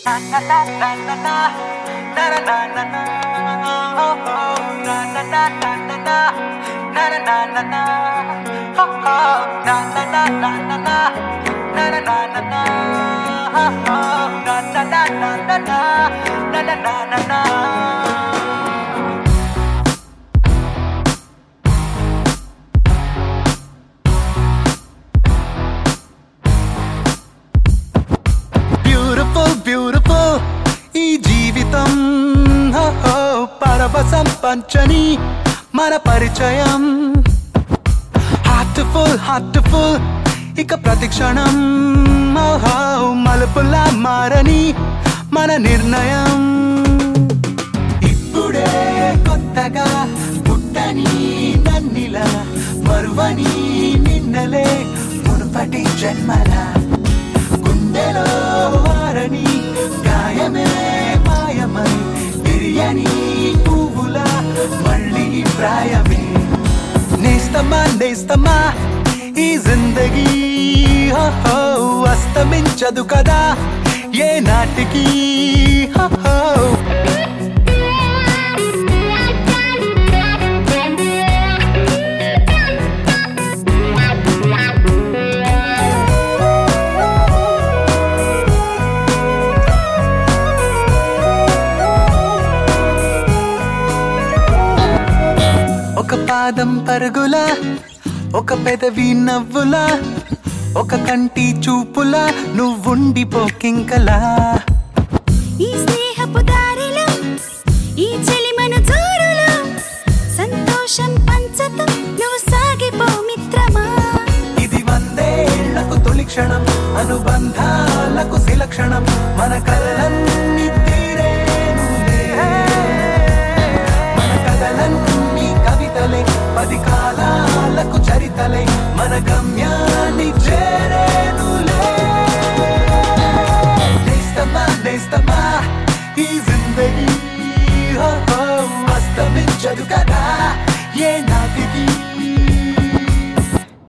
beautiful beautiful ఈ జీవితం పరవశం పంచని మన పరిచయం హార్ట్ఫుల్ ఇక ప్రతిక్షణం మలుపులా మారని మన నిర్ణయం ఇప్పుడే కొత్తగా పుట్టని నన్నిలా మరువని నిన్నలే మునుపటి జన్మల గుండెలో మారని గాయమే మాయమై తిరియని పువ్వులా మళ్ళీ ప్రాయమే నేస్తమా ఈ జిందగీ అస్తమించదు కదా ఏ నాటికి ఒక పాదం పరుగులా ఒక పెదవి నవ్వులా ఒక కంటి చూపులా నువ్వుండిపోకింకలా ఈ స్నేహపు దారిలో ఈ చెలిమను జోరులో సంతోషం పంచతో నువ్వు సాగిపో మిత్రమా ఇది 100 ఏళ్లకు తొలి క్షణం అనుబంధాలకు శిలక్షణం మన కలలన్నీ తీరేనులే మన కథలన్నీ కవితలే 10 కాలాలకు చరితలే మన గమ్యాన్ని చేరేనులే నేస్తమా ఈ జిందగీ అస్తమించదు కదా ఏ నాటికి